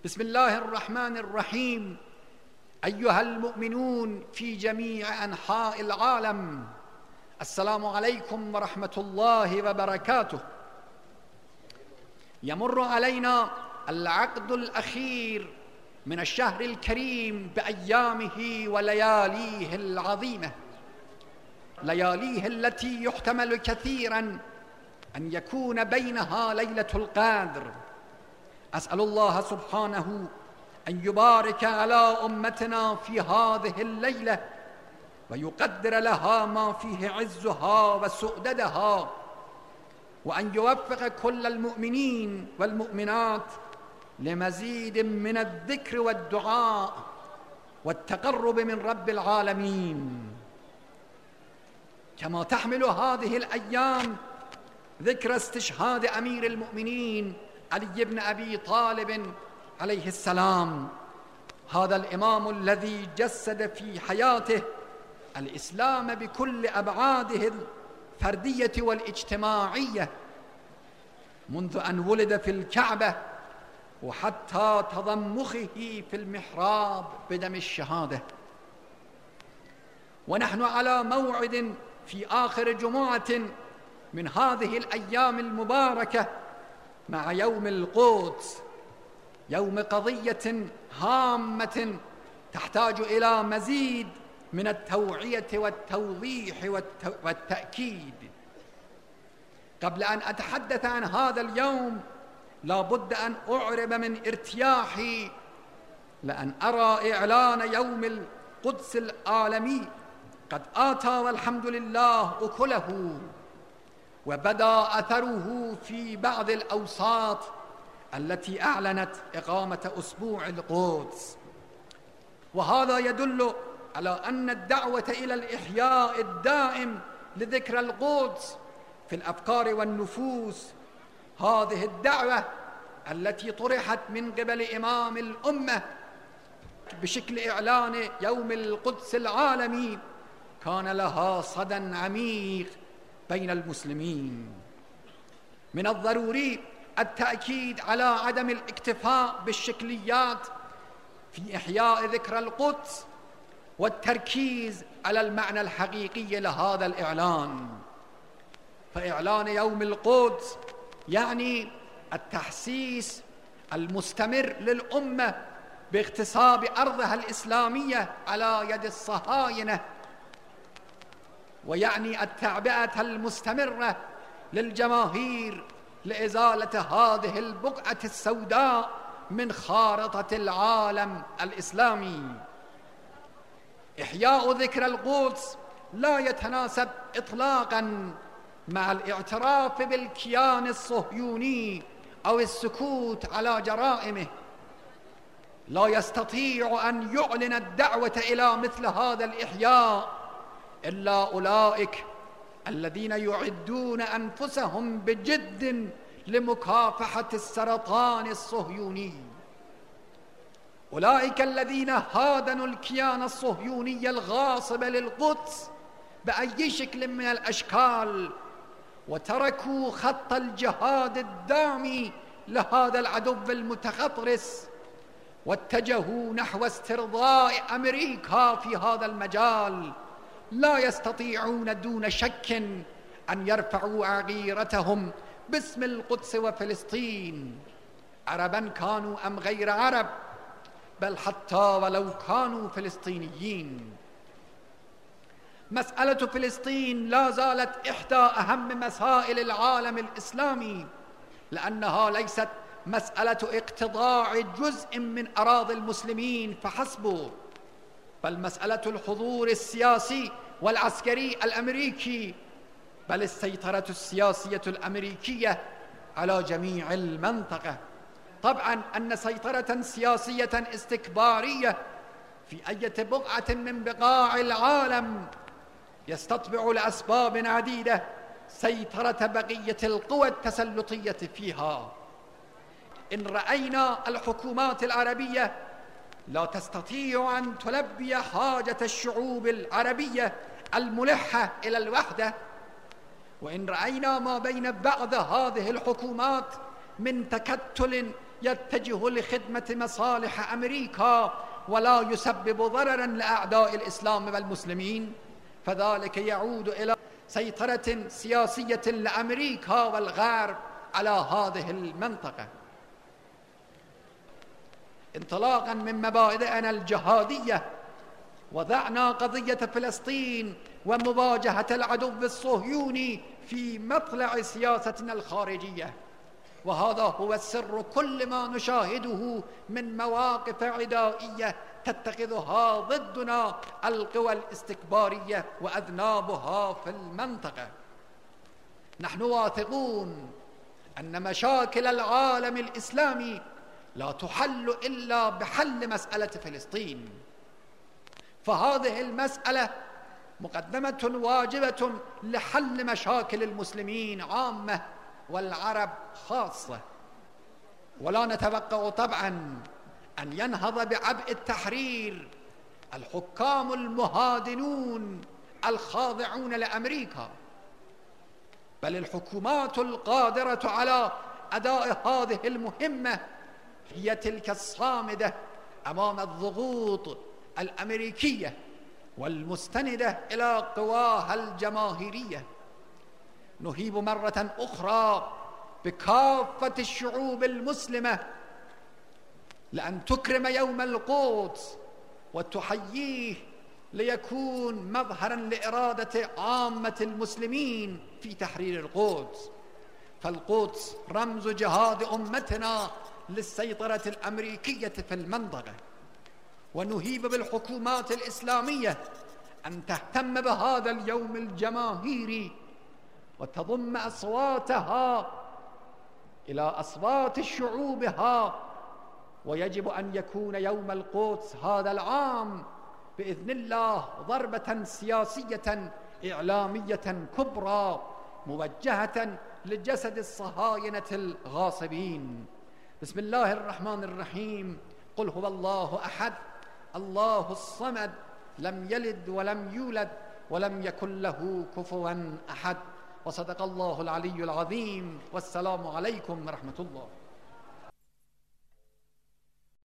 بسم الله الرحمن الرحيم. أيها المؤمنون في جميع أنحاء العالم، السلام عليكم ورحمة الله وبركاته. يمر علينا العقد الأخير من الشهر الكريم بأيامه ولياليه العظيمة، لياليه التي يحتمل كثيرا أن يكون بينها ليلة القدر. أسأل الله سبحانه أن يبارك على أمتنا في هذه الليلة ويقدر لها ما فيه عزها وسؤددها، وأن يوفق كل المؤمنين والمؤمنات لمزيد من الذكر والدعاء والتقرب من رب العالمين. كما تحمل هذه الأيام ذكر استشهاد أمير المؤمنين علي بن أبي طالب عليه السلام، هذا الإمام الذي جسد في حياته الإسلام بكل أبعاده الفردية والاجتماعية، منذ أن ولد في الكعبة وحتى تضمخه في المحراب بدم الشهادة. ونحن على موعد في آخر جمعة من هذه الأيام المباركة مع يوم القدس، يوم قضية هامة تحتاج إلى مزيد من التوعية والتوضيح والتأكيد. قبل أن أتحدث عن هذا اليوم لا بد أن أعرب من ارتياحي لأن أرى إعلان يوم القدس العالمي قد آتى والحمد لله أكله، وبدا أثره في بعض الأوساط التي أعلنت إقامة أسبوع القدس. وهذا يدل على أن الدعوة إلى الإحياء الدائم لذكرى القدس في الأفكار والنفوس، هذه الدعوة التي طرحت من قبل إمام الأمة بشكل إعلان يوم القدس العالمي، كان لها صدى عميق بين المسلمين. من الضروري التأكيد على عدم الاكتفاء بالشكليات في إحياء ذكرى القدس والتركيز على المعنى الحقيقي لهذا الإعلان. فإعلان يوم القدس يعني التحسيس المستمر للأمة باغتصاب أرضها الإسلامية على يد الصهاينة، ويعني التعبئة المستمرة للجماهير لإزالة هذه البقعة السوداء من خارطة العالم الإسلامي. إحياء ذكرى القدس لا يتناسب إطلاقاً مع الاعتراف بالكيان الصهيوني أو السكوت على جرائمه. لا يستطيع أن يعلن الدعوة إلى مثل هذا الإحياء إلا أولئك الذين يعدون أنفسهم بجد لمكافحة السرطان الصهيوني، أولئك الذين هادنوا الكيان الصهيوني الغاصب للقدس بأي شكل من الأشكال، وتركوا خط الجهاد الدامي لهذا العدو المتخطرس، واتجهوا نحو استرضاء أمريكا في هذا المجال. لا يستطيعون دون شك أن يرفعوا عقيرتهم باسم القدس وفلسطين، عربا كانوا أم غير عرب، بل حتى ولو كانوا فلسطينيين. مسألة فلسطين لا زالت إحدى أهم مسائل العالم الإسلامي، لأنها ليست مسألة اقتضاع جزء من أراضي المسلمين فحسب، بل مسألة الحضور السياسي والعسكري الأمريكي، بل السيطرة السياسية الأمريكية على جميع المنطقة. طبعا أن سيطرة سياسية استكبارية في أي بقعة من بقاع العالم يستطبع لأسباب عديدة سيطرة بقية القوى التسلطية فيها. إن رأينا الحكومات العربية لا تستطيع أن تلبي حاجة الشعوب العربية الملحة إلى الوحدة، وإن رأينا ما بين بعض هذه الحكومات من تكتل يتجه لخدمة مصالح أمريكا ولا يسبب ضررا لأعداء الإسلام والمسلمين، فذلك يعود إلى سيطرة سياسية لأمريكا والغرب على هذه المنطقة. انطلاقا من مبادئنا الجهادية وضعنا قضية فلسطين ومواجهة العدو الصهيوني في مطلع سياستنا الخارجية، وهذا هو السر كل ما نشاهده من مواقف عدائية تتخذها ضدنا القوى الاستكبارية وأذنابها في المنطقة. نحن واثقون أن مشاكل العالم الإسلامي لا تحل إلا بحل مسألة فلسطين، فهذه المسألة مقدمة واجبة لحل مشاكل المسلمين عامة والعرب خاصة. ولا نتوقع طبعا أن ينهض بعبء التحرير الحكام المهادنون الخاضعون لأمريكا، بل الحكومات القادرة على أداء هذه المهمة هي تلك الصامدة أمام الضغوط الأمريكية والمستندة إلى قواها الجماهيرية. نهيب مرة أخرى بكافة الشعوب المسلمة لأن تكرم يوم القدس وتحييه ليكون مظهرا لإرادة عامة المسلمين في تحرير القدس، فالقدس رمز جهاد أمتنا للسيطرة الأمريكية في المنطقة. ونهيب بالحكومات الإسلامية أن تهتم بهذا اليوم الجماهيري وتضم أصواتها إلى أصوات شعوبها، ويجب أن يكون يوم القدس هذا العام بإذن الله ضربة سياسية إعلامية كبرى موجهة لجسد الصهاينة الغاصبين. بسم الله الرحمن الرحيم. قل هو الله أحد الله الصمد لم يلد ولم يولد ولم يكن له كفوا أحد. وصدق الله العلي العظيم. والسلام عليكم ورحمة الله.